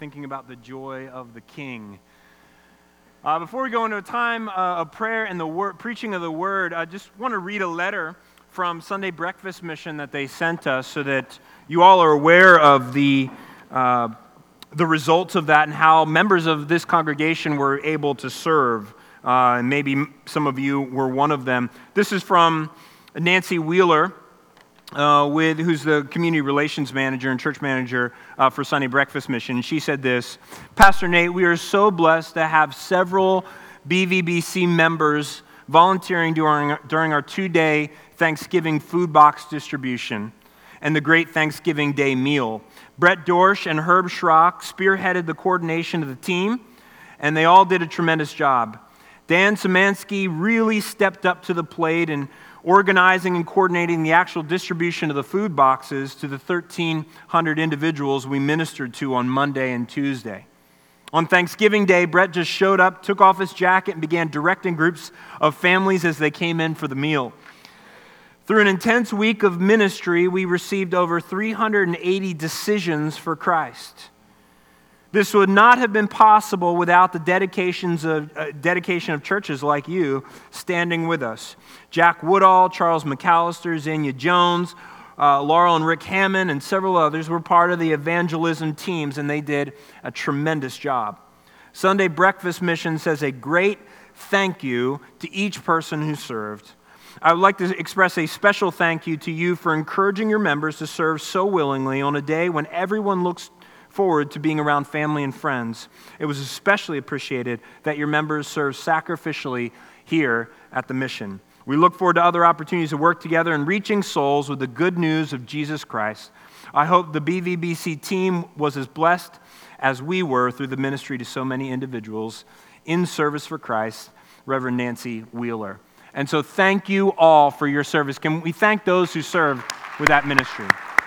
thinking about the joy of the King. Before we go into a time of prayer and the preaching of the Word, I just want to read a letter from Sunday Breakfast Mission that they sent us so that you all are aware of the results of that and how members of this congregation were able to serve. And maybe some of you were one of them. This is from Nancy Wheeler, who's the community relations manager and church manager for Sunday Breakfast Mission. She said this: Pastor Nate, we are so blessed to have several BVBC members volunteering during our 2-day Thanksgiving food box distribution and the great Thanksgiving Day meal. Brett Dorsch and Herb Schrock spearheaded the coordination of the team, and they all did a tremendous job. Dan Szymanski really stepped up to the plate in organizing and coordinating the actual distribution of the food boxes to the 1,300 individuals we ministered to on Monday and Tuesday. On Thanksgiving Day, Brett just showed up, took off his jacket, and began directing groups of families as they came in for the meal. Through an intense week of ministry, we received over 380 decisions for Christ. This would not have been possible without the dedication of churches like you standing with us. Jack Woodall, Charles McAllister, Xenia Jones, Laurel and Rick Hammond, and several others were part of the evangelism teams, and they did a tremendous job. Sunday Breakfast Mission says a great thank you to each person who served. I would like to express a special thank you to you for encouraging your members to serve so willingly on a day when everyone looks forward to being around family and friends. It was especially appreciated that your members served sacrificially here at the mission. We look forward to other opportunities to work together in reaching souls with the good news of Jesus Christ. I hope the BVBC team was as blessed as we were through the ministry to so many individuals in service for Christ. Reverend Nancy Wheeler. And so thank you all for your service. Can we thank those who served with that ministry?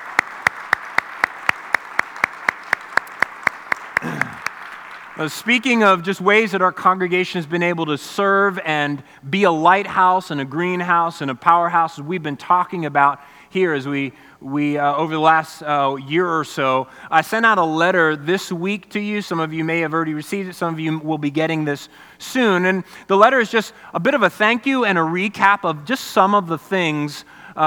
Speaking of just ways that our congregation has been able to serve and be a lighthouse and a greenhouse and a powerhouse, as we've been talking about here as we over the last year or so, I sent out a letter this week to you. Some of you may have already received it. Some of you will be getting this soon. And the letter is just a bit of a thank you and a recap of just some of the things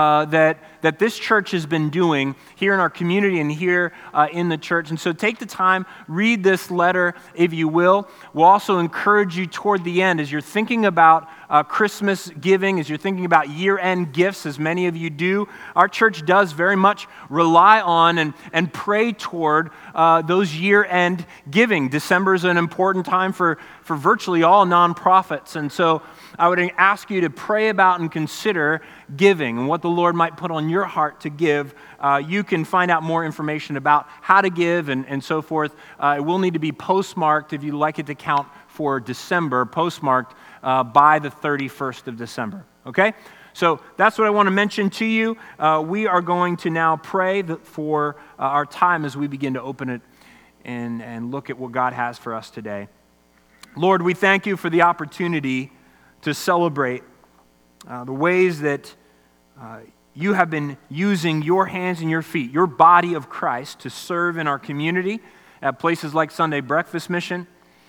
that this church has been doing here in our community and here in the church. And so take the time, read this letter if you will. We'll also encourage you toward the end as you're thinking about Christmas giving, as you're thinking about year-end gifts, as many of you do. Our church does very much rely on and pray toward those year-end giving. December is an important time for virtually all nonprofits. And so I would ask you to pray about and consider giving and what the Lord might put on your heart to give. You can find out more information about how to give and so forth. It will need to be postmarked if you'd like it to count for December, postmarked by the 31st of December. Okay? So that's what I want to mention to you. We are going to now pray for our time as we begin to open it and look at what God has for us today. Lord, we thank you for the opportunity to celebrate the ways that you have been using your hands and your feet, your body of Christ, to serve in our community at places like Sunday Breakfast Mission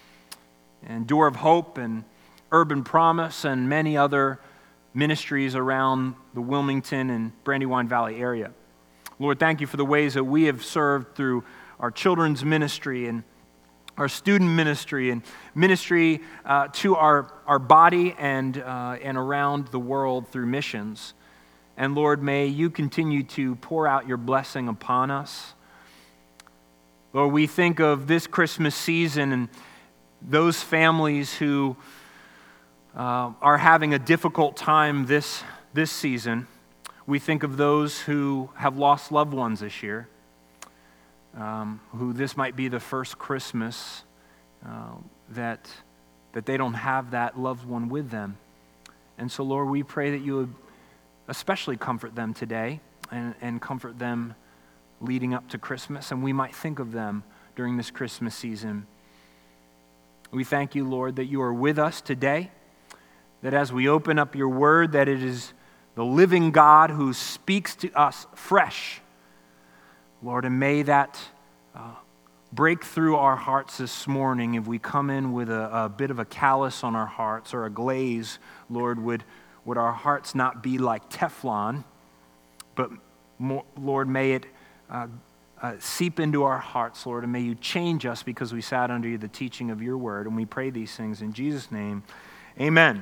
and Door of Hope and Urban Promise and many other ministries around the Wilmington and Brandywine Valley area. Lord, thank you for the ways that we have served through our children's ministry and our student ministry and ministry to our body and around the world through missions. And Lord, may you continue to pour out your blessing upon us. Lord, we think of this Christmas season and those families who are having a difficult time this season. We think of those who have lost loved ones this year. Who this might be the first Christmas that they don't have that loved one with them. And so, Lord, we pray that you would especially comfort them today and comfort them leading up to Christmas, and we might think of them during this Christmas season. We thank you, Lord, that you are with us today, that as we open up your word, that it is the living God who speaks to us fresh. Lord, and may that break through our hearts this morning. If we come in with a bit of a callus on our hearts or a glaze, Lord, would our hearts not be like Teflon, but more, Lord, may it seep into our hearts, Lord, and may you change us because we sat under the teaching of your word. And we pray these things in Jesus' name. Amen.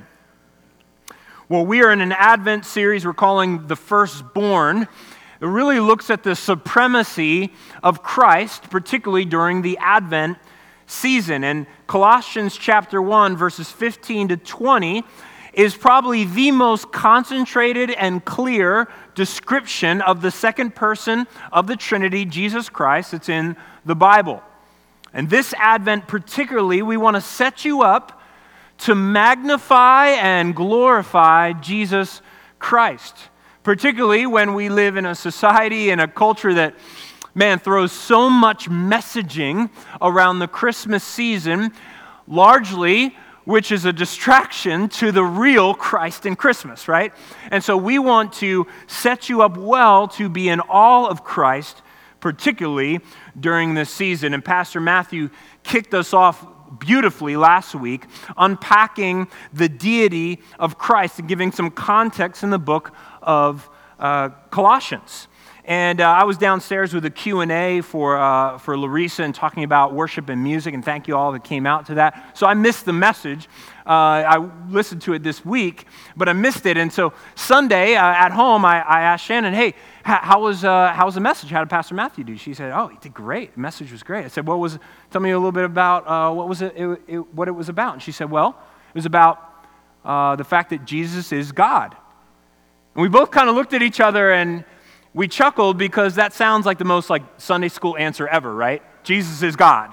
Well, we are in an Advent series we're calling The Firstborn. It really looks at the supremacy of Christ, particularly during the Advent season. And Colossians chapter 1, verses 15 to 20 is probably the most concentrated and clear description of the second person of the Trinity, Jesus Christ. It's in the Bible. And this Advent particularly, we want to set you up to magnify and glorify Jesus Christ. Particularly when we live in a society and a culture that, throws so much messaging around the Christmas season, largely which is a distraction to the real Christ in Christmas, right? And so we want to set you up well to be in awe of Christ, particularly during this season. And Pastor Matthew kicked us off beautifully last week, unpacking the deity of Christ and giving some context in the book of Colossians. And I was downstairs with a Q&A for Larissa and talking about worship and music, and thank you all that came out to that. So I missed the message. I listened to it this week, but I missed it. And so Sunday at home, I asked Shannon, hey, how was the message? How did Pastor Matthew do? She said, oh, he did great. The message was great. I said, tell me a little bit about what it was about. And she said, well, it was about the fact that Jesus is God. And we both kind of looked at each other and we chuckled because that sounds like the most Sunday school answer ever, right? Jesus is God.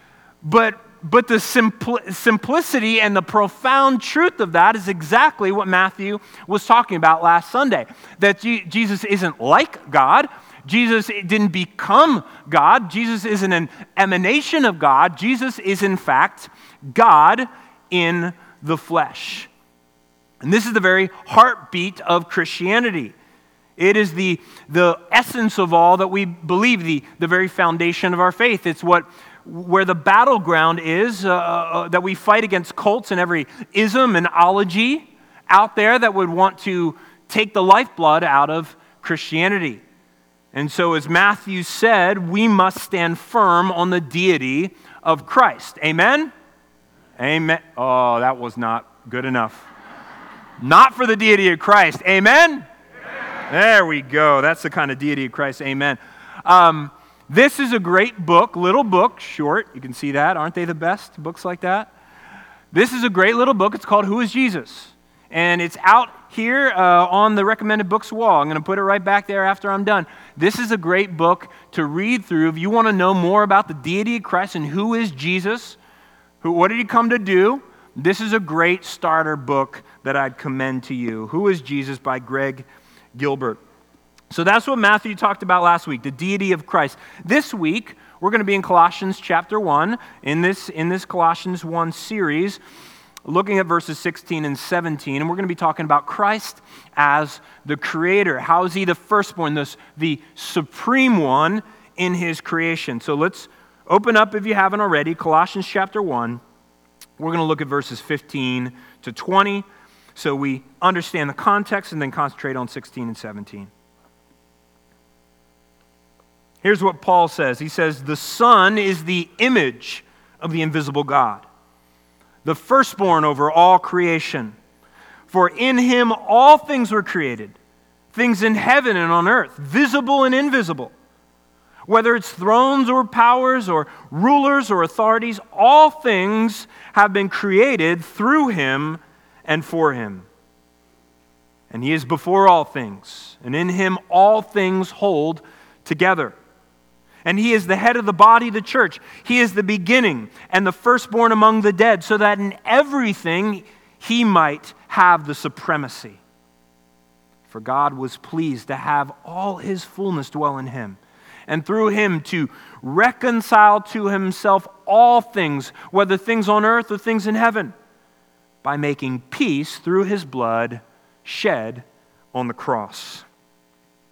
But the simplicity and the profound truth of that is exactly what Matthew was talking about last Sunday. That Jesus isn't like God. Jesus didn't become God. Jesus isn't an emanation of God. Jesus is in fact God in the flesh. And this is the very heartbeat of Christianity. It is the essence of all that we believe, the very foundation of our faith. It's where the battleground is that we fight against cults and every ism and ology out there that would want to take the lifeblood out of Christianity. And so as Matthew said, we must stand firm on the deity of Christ. Amen? Amen. Oh, that was not good enough. Not for the deity of Christ. Amen? There we go. That's the kind of deity of Christ. Amen. This is a great book, little book, short. You can see that. Aren't they the best, books like that? This is a great little book. It's called Who is Jesus? And it's out here on the recommended books wall. I'm going to put it right back there after I'm done. This is a great book to read through. If you want to know more about the deity of Christ and who is Jesus, what did he come to do? This is a great starter book that I'd commend to you. Who is Jesus by Greg Gilbert. So that's what Matthew talked about last week, the deity of Christ. This week, we're going to be in Colossians chapter 1, in this Colossians 1 series, looking at verses 16 and 17, and we're going to be talking about Christ as the creator. How is he the firstborn, the supreme one in his creation? So let's open up, if you haven't already, Colossians chapter 1. We're going to look at verses 15 to 20. So we understand the context and then concentrate on 16 and 17. Here's what Paul says. He says, the Son is the image of the invisible God, the firstborn over all creation. For in him all things were created, things in heaven and on earth, visible and invisible. Whether it's thrones or powers or rulers or authorities, all things have been created through him and for him. And he is before all things, and in him all things hold together. And he is the head of the body, the church. He is the beginning and the firstborn among the dead, so that in everything he might have the supremacy. For God was pleased to have all his fullness dwell in him, and through him to reconcile to himself all things, whether things on earth or things in heaven, by making peace through his blood shed on the cross.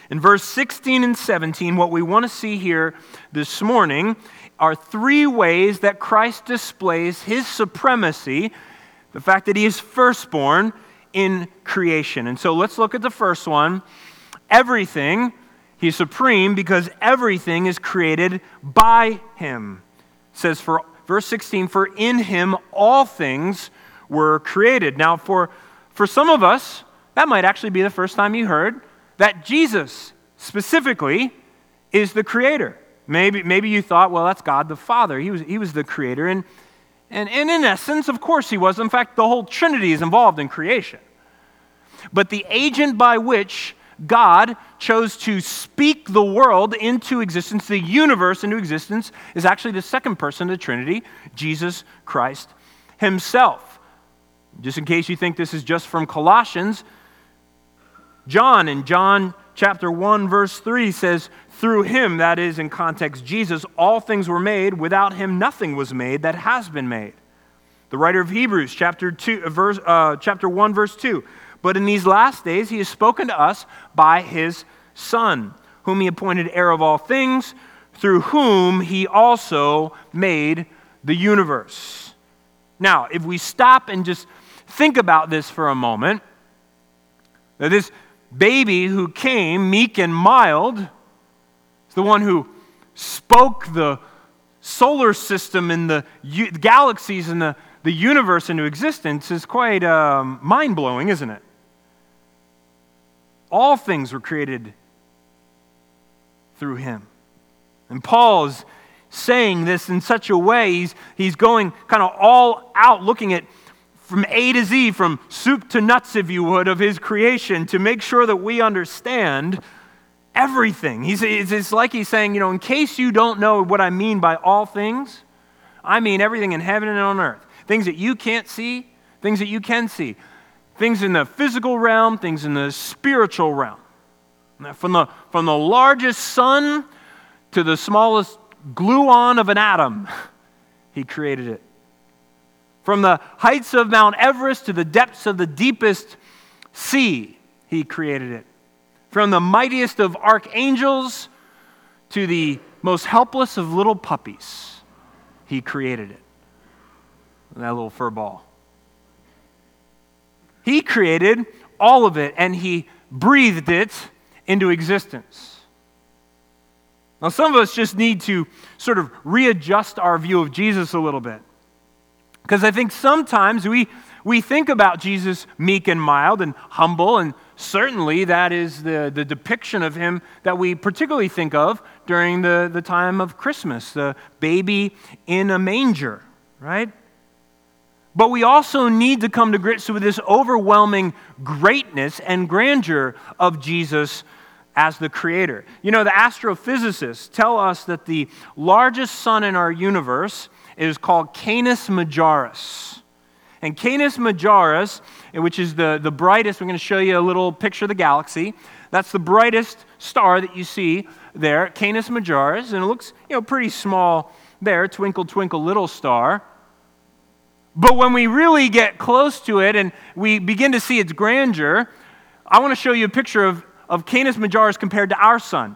In verse 16 and 17, what we want to see here this morning are three ways that Christ displays his supremacy, the fact that he is firstborn in creation. And so let's look at the first one. Everything, he's supreme because everything is created by him. It says, for verse 16, for in him all things were created. Now, for some of us, that might actually be the first time you heard that Jesus specifically is the creator. Maybe you thought, well, that's God the Father. He was the creator. And in essence, of course he was. In fact, the whole Trinity is involved in creation. But the agent by which God chose to speak the world into existence, the universe into existence, is actually the second person of the Trinity, Jesus Christ himself. Just in case you think this is just from Colossians, John in John chapter 1 verse 3 says, through him, that is in context Jesus, all things were made. Without him nothing was made that has been made. The writer of Hebrews chapter 1 verse 2, but in these last days he has spoken to us by his Son, whom he appointed heir of all things, through whom he also made the universe. Now, if we stop and just think about this for a moment, that this baby who came meek and mild is the one who spoke the solar system and the galaxies and the universe into existence is quite mind-blowing, isn't it? All things were created through him. And Paul is saying this in such a way, he's going kind of all out, looking at from A to Z, from soup to nuts, if you would, of his creation to make sure that we understand everything. It's like he's saying, in case you don't know what I mean by all things, I mean everything in heaven and on earth. Things that you can't see, things that you can see. Things in the physical realm, things in the spiritual realm. From the largest sun to the smallest gluon of an atom, he created it. From the heights of Mount Everest to the depths of the deepest sea, he created it. From the mightiest of archangels to the most helpless of little puppies, he created it. That little fur ball. He created all of it, and he breathed it into existence. Now, some of us just need to sort of readjust our view of Jesus a little bit. Because I think sometimes we think about Jesus meek and mild and humble, and certainly that is the depiction of him that we particularly think of during the time of Christmas, the baby in a manger, right? But we also need to come to grips with this overwhelming greatness and grandeur of Jesus as the creator. The astrophysicists tell us that the largest sun in our universe is called Canis Majoris. And Canis Majoris, which is the brightest, we're going to show you a little picture of the galaxy. That's the brightest star that you see there, Canis Majoris, and it looks, pretty small there, twinkle, twinkle, little star. But when we really get close to it and we begin to see its grandeur, I want to show you a picture of Canis Majoris compared to our sun.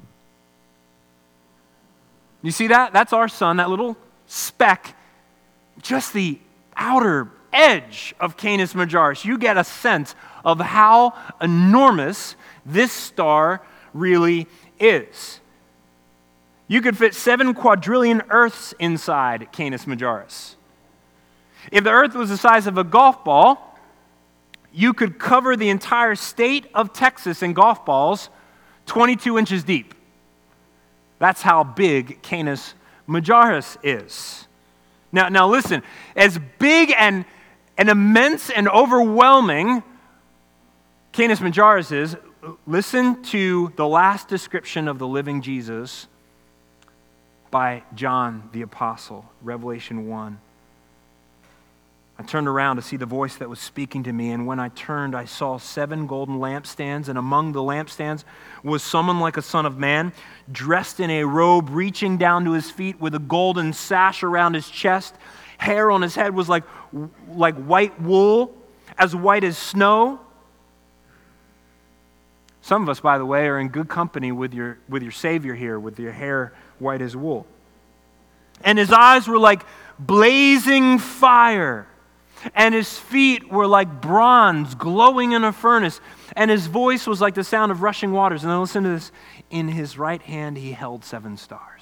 You see that? That's our sun, that little speck, just the outer edge of Canis Majoris. You get a sense of how enormous this star really is. You could fit 7 quadrillion Earths inside Canis Majoris. If the Earth was the size of a golf ball, you could cover the entire state of Texas in golf balls 22 inches deep. That's how big Canis Majoris is. Now listen, as big and immense and overwhelming Canis Majoris is, listen to the last description of the living Jesus by John the Apostle, Revelation 1. I turned around to see the voice that was speaking to me, and when I turned, I saw 7 golden lampstands, and among the lampstands was someone like a son of man, dressed in a robe reaching down to his feet with a golden sash around his chest. Hair on his head was like white wool, as white as snow. Some of us, by the way, are in good company with your Savior here, with your hair white as wool. And his eyes were like blazing fire, and his feet were like bronze glowing in a furnace, and his voice was like the sound of rushing waters. And then listen to this. In his right hand he held 7 stars.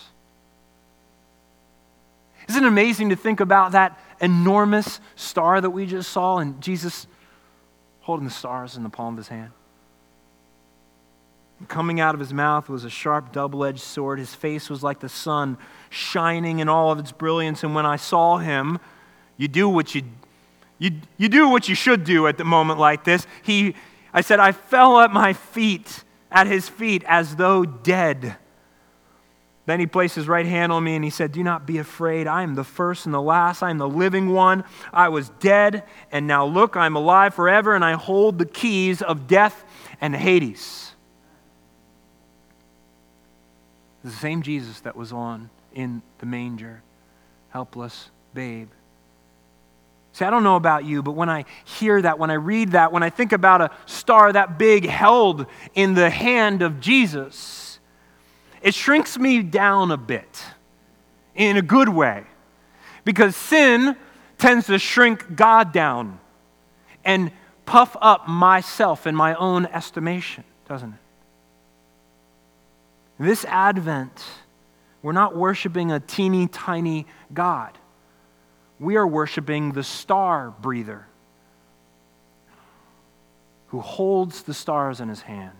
Isn't it amazing to think about that enormous star that we just saw, and Jesus holding the stars in the palm of his hand? Coming out of his mouth was a sharp double-edged sword. His face was like the sun shining in all of its brilliance. And when I saw him, you do what you should do at the moment like this. I said, I fell at his feet as though dead. Then he placed his right hand on me and he said, do not be afraid. I am the first and the last. I am the living one. I was dead, and now look, I am alive forever, and I hold the keys of death and Hades. The same Jesus that was in the manger, helpless babe. See, I don't know about you, but when I hear that, when I read that, when I think about a star that big held in the hand of Jesus, it shrinks me down a bit in a good way, because sin tends to shrink God down and puff up myself in my own estimation, doesn't it? This Advent, we're not worshiping a teeny tiny God. We are worshiping the star breather who holds the stars in his hand.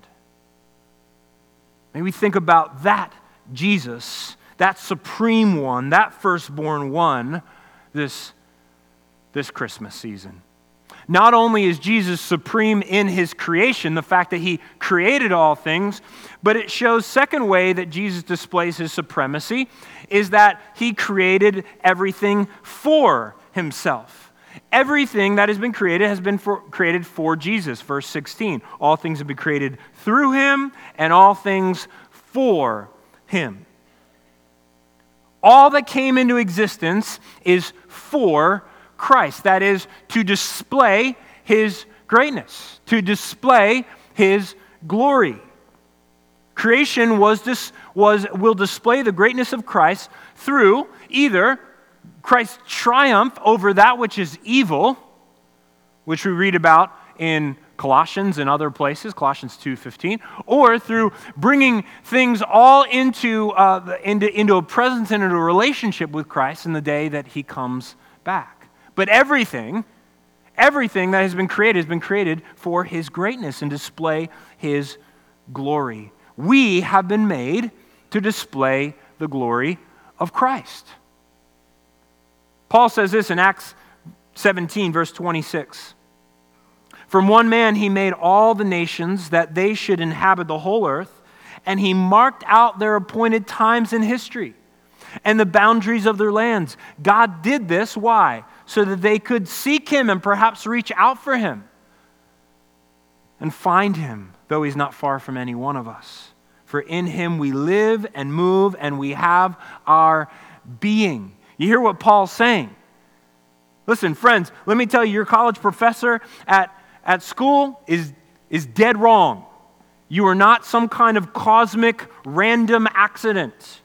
May we think about that Jesus, that supreme one, that firstborn one, this Christmas season. Not only is Jesus supreme in his creation, the fact that he created all things, but it shows, second way that Jesus displays his supremacy is that he created everything for himself. Everything that has been created has been created for Jesus. Verse 16, all things have been created through him and all things for him. All that came into existence is for Christ. That is, to display his greatness, to display his glory. Creation will display the greatness of Christ through either Christ's triumph over that which is evil, which we read about in Colossians and other places, Colossians 2:15, or through bringing things all into a presence and into a relationship with Christ in the day that he comes back. But everything that has been created for his greatness and display his glory. We have been made to display the glory of Christ. Paul says this in Acts 17, verse 26. From one man he made all the nations that they should inhabit the whole earth, and he marked out their appointed times in history and the boundaries of their lands. God did this, why? So that they could seek him and perhaps reach out for him and find him, though he's not far from any one of us. For in him we live and move and we have our being. You hear what Paul's saying? Listen, friends, let me tell you, your college professor at school is dead wrong. You are not some kind of cosmic random accident.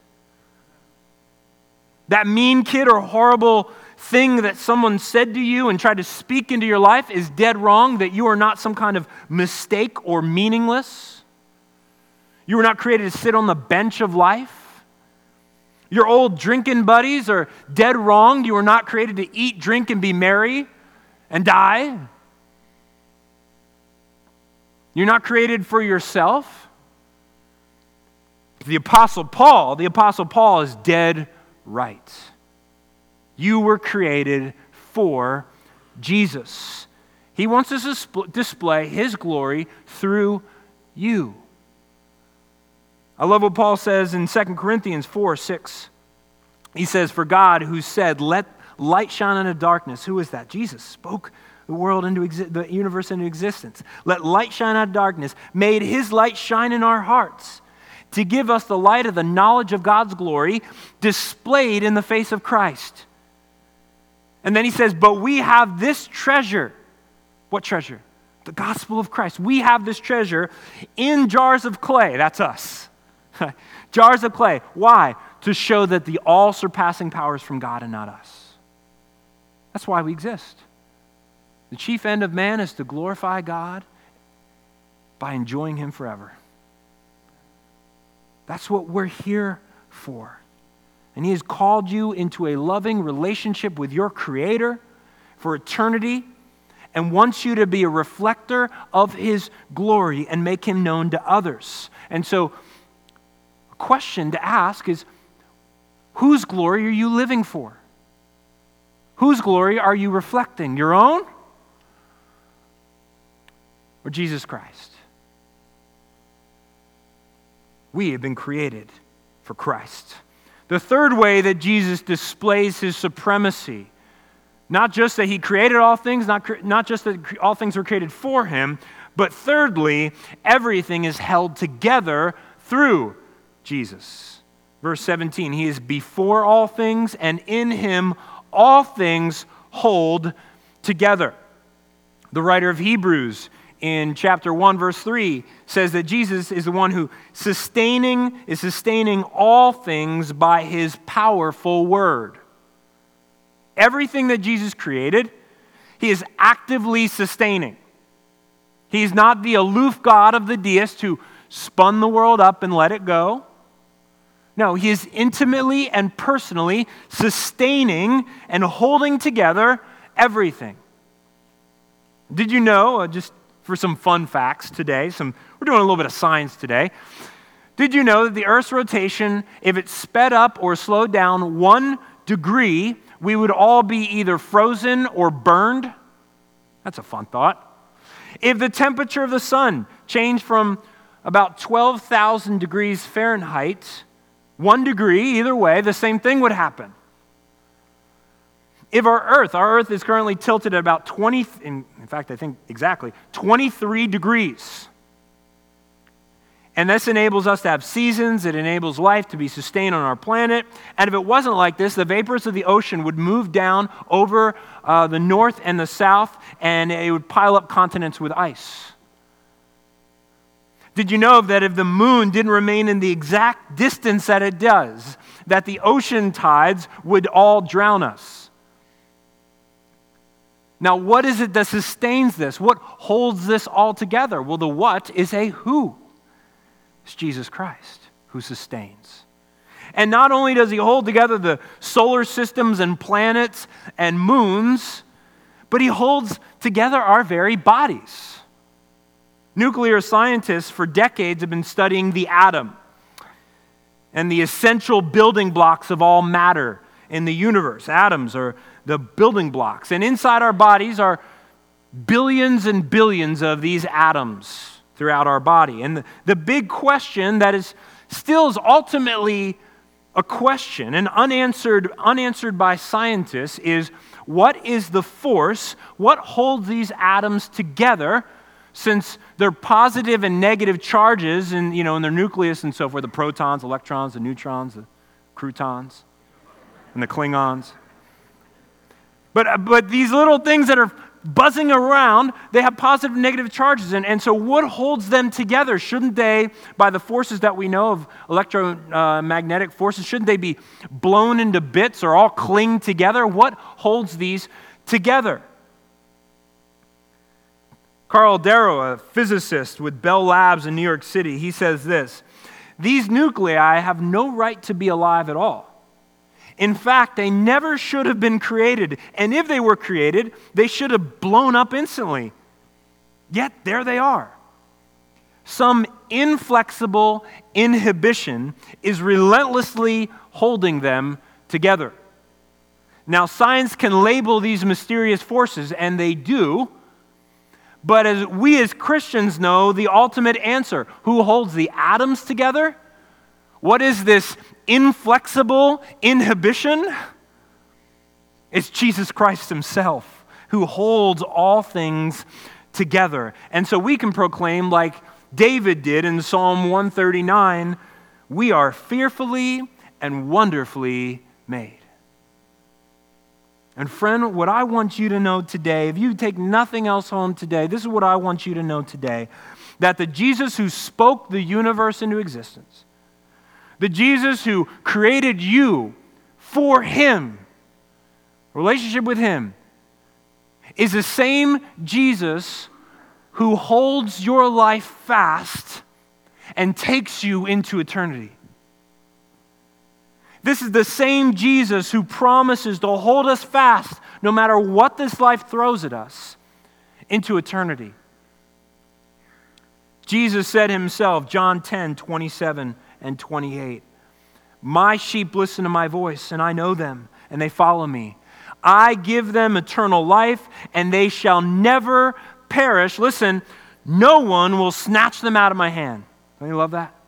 That mean kid or horrible thing that someone said to you and tried to speak into your life is dead wrong, that you are not some kind of mistake or meaningless. You were not created to sit on the bench of life. Your old drinking buddies are dead wrong. You were not created to eat, drink, and be merry and die. You're not created for yourself. The Apostle Paul is dead right. You were created for Jesus. He wants us to display his glory through you. I love what Paul says in 2 Corinthians 4:6. He says, for God who said, let light shine into darkness. Who is that? Jesus spoke the universe into existence. Let light shine out of darkness. Made his light shine in our hearts to give us the light of the knowledge of God's glory displayed in the face of Christ. And then he says, but we have this treasure. What treasure? The gospel of Christ. We have this treasure in jars of clay. That's us. Jars of clay. Why? To show that the all-surpassing power is from God and not us. That's why we exist. The chief end of man is to glorify God by enjoying Him forever. That's what we're here for. And He has called you into a loving relationship with your Creator for eternity and wants you to be a reflector of His glory and make Him known to others. And so, a question to ask is, whose glory are you living for? Whose glory are you reflecting? Your own? Or Jesus Christ? We have been created for Christ. The third way that Jesus displays His supremacy, not just that He created all things, not just that all things were created for Him, but thirdly, everything is held together through Jesus. Verse 17, He is before all things, and in Him all things hold together. The writer of Hebrews in chapter 1, verse 3 says that Jesus is the one who is sustaining all things by His powerful word. Everything that Jesus created, He is actively sustaining. He's not the aloof God of the deist who spun the world up and let it go. No, He is intimately and personally sustaining and holding together everything. Did you know, just for some fun facts today, we're doing a little bit of science today. Did you know that the Earth's rotation, if it sped up or slowed down 1 degree, we would all be either frozen or burned? That's a fun thought. If the temperature of the sun changed from about 12,000 degrees Fahrenheit, 1 degree, either way, the same thing would happen. If our Earth is currently tilted at about 23 degrees. And this enables us to have seasons, it enables life to be sustained on our planet. And if it wasn't like this, the vapors of the ocean would move down over the north and the south, and it would pile up continents with ice. Did you know that if the moon didn't remain in the exact distance that it does, that the ocean tides would all drown us? Now, what is it that sustains this? What holds this all together? Well, the what is a who. It's Jesus Christ who sustains. And not only does He hold together the solar systems and planets and moons, but He holds together our very bodies. Nuclear scientists for decades have been studying the atom and the essential building blocks of all matter in the universe. Atoms are the building blocks. And inside our bodies are billions and billions of these atoms throughout our body. And the big question that is ultimately a question and unanswered by scientists is, what is the force? What holds these atoms together, since they're positive and negative charges in their nucleus and so forth, the protons, electrons, the neutrons, the croutons, and the Klingons. But these little things that are buzzing around, they have positive and negative charges. And so what holds them together? Shouldn't they, by the forces that we know of electromagnetic forces, shouldn't they be blown into bits or all cling together? What holds these together? Carl Darrow, a physicist with Bell Labs in New York City, he says this: "These nuclei have no right to be alive at all. In fact, they never should have been created. And if they were created, they should have blown up instantly. Yet there they are. Some inflexible inhibition is relentlessly holding them together." Now, science can label these mysterious forces, and they do. But as we as Christians know the ultimate answer, who holds the atoms together? What is this inflexible inhibition? It's Jesus Christ Himself who holds all things together. And so we can proclaim, like David did in Psalm 139, we are fearfully and wonderfully made. And friend, what I want you to know today, if you take nothing else home today, this is what I want you to know today, that the Jesus who spoke the universe into existence, the Jesus who created you for Him, relationship with Him, is the same Jesus who holds your life fast and takes you into eternity. This is the same Jesus who promises to hold us fast no matter what this life throws at us into eternity. Jesus said Himself, John 10, 27 and 28, "My sheep listen to my voice, and I know them, and they follow me. I give them eternal life, and they shall never perish." Listen, no one will snatch them out of my hand. Don't you love that?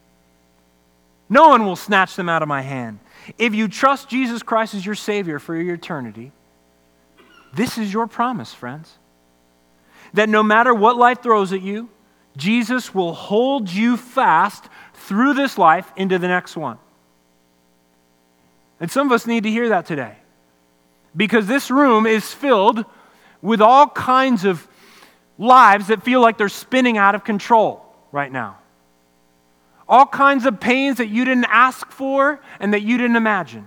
No one will snatch them out of my hand. If you trust Jesus Christ as your Savior for your eternity, this is your promise, friends. That no matter what life throws at you, Jesus will hold you fast through this life into the next one. And some of us need to hear that today. Because this room is filled with all kinds of lives that feel like they're spinning out of control right now. All kinds of pains that you didn't ask for and that you didn't imagine.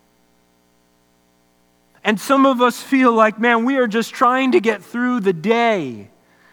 And some of us feel like, man, we are just trying to get through the day.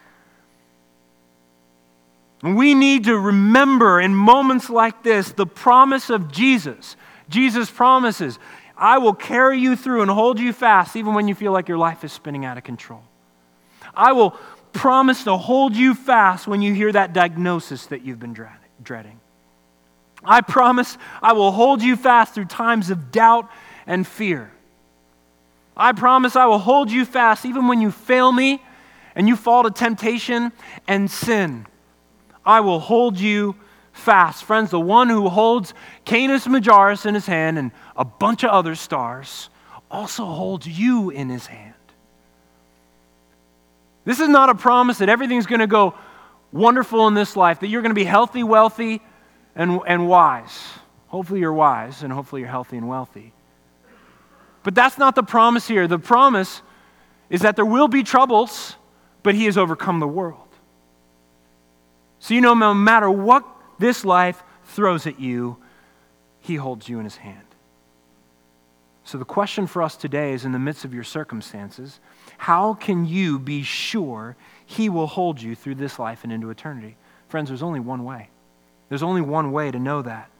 And we need to remember in moments like this the promise of Jesus. Jesus promises, I will carry you through and hold you fast even when you feel like your life is spinning out of control. I will promise to hold you fast when you hear that diagnosis that you've been dreading. I promise I will hold you fast through times of doubt and fear. I promise I will hold you fast even when you fail me and you fall to temptation and sin. I will hold you fast. Friends, the one who holds Canis Majoris in his hand and a bunch of other stars also holds you in his hand. This is not a promise that everything's going to go wonderful in this life, that you're going to be healthy, wealthy, and wise. Hopefully you're wise, and hopefully you're healthy and wealthy. But that's not the promise here. The promise is that there will be troubles, but He has overcome the world. So you know, no matter what this life throws at you, He holds you in His hand. So the question for us today is, in the midst of your circumstances, how can you be sure He will hold you through this life and into eternity? Friends, there's only one way. There's only one way to know that.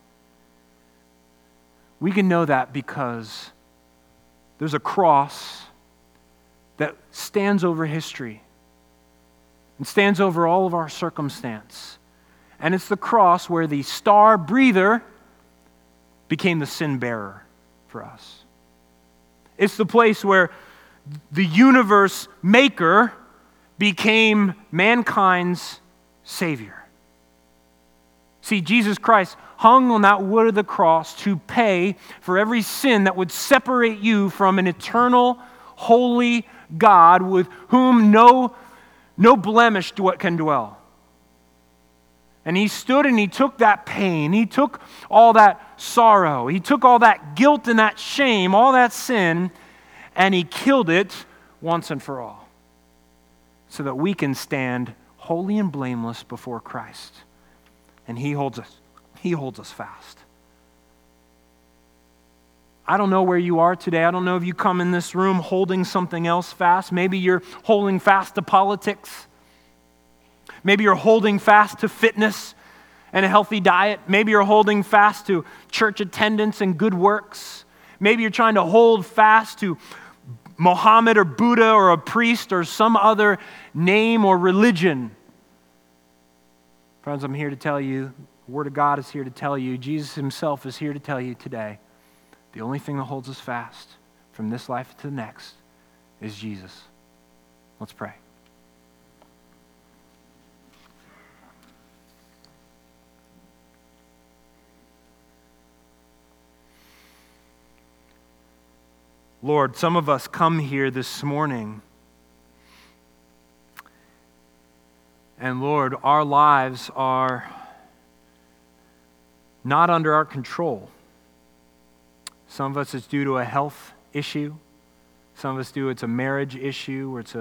We can know that because there's a cross that stands over history and stands over all of our circumstance. And it's the cross where the star breather became the sin bearer for us. It's the place where the universe maker became mankind's Savior. See, Jesus Christ hung on that wood of the cross to pay for every sin that would separate you from an eternal, holy God with whom no blemish can dwell. And He stood and He took that pain. He took all that sorrow. He took all that guilt and that shame, all that sin, and He killed it once and for all so that we can stand holy and blameless before Christ. And He holds us fast. I don't know where you are today. I don't know if you come in this room holding something else fast. Maybe you're holding fast to politics. Maybe you're holding fast to fitness and a healthy diet. Maybe you're holding fast to church attendance and good works. Maybe you're trying to hold fast to Mohammed or Buddha or a priest or some other name or religion. Friends, I'm here to tell you, the Word of God is here to tell you, Jesus Himself is here to tell you today, the only thing that holds us fast from this life to the next is Jesus. Let's pray. Lord, some of us come here this morning, and Lord, our lives are not under our control. Some of us it's due to a health issue. Some of us do. It's a marriage issue, or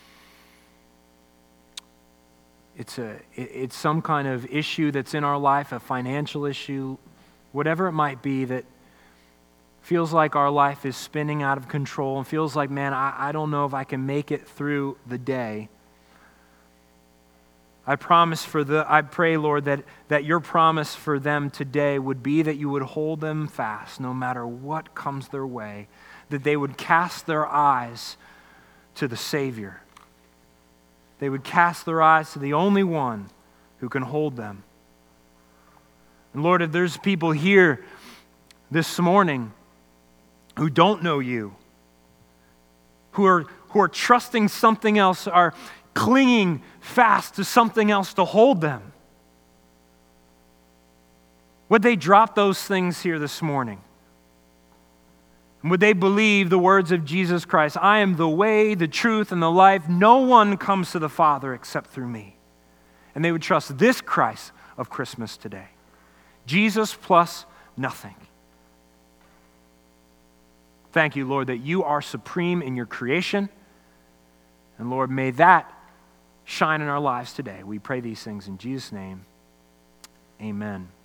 it's some kind of issue that's in our life, a financial issue, whatever it might be that feels like our life is spinning out of control and feels like, man, I don't know if I can make it through the day. I pray, Lord, that your promise for them today would be that you would hold them fast no matter what comes their way, that they would cast their eyes to the Savior. They would cast their eyes to the only one who can hold them. And Lord, if there's people here this morning who don't know you, who are trusting something else, are clinging fast to something else to hold them, would they drop those things here this morning? And would they believe the words of Jesus Christ? I am the way, the truth, and the life. No one comes to the Father except through me. And they would trust this Christ of Christmas today. Jesus plus nothing. Thank you, Lord, that you are supreme in your creation. And Lord, may that shine in our lives today. We pray these things in Jesus' name. Amen.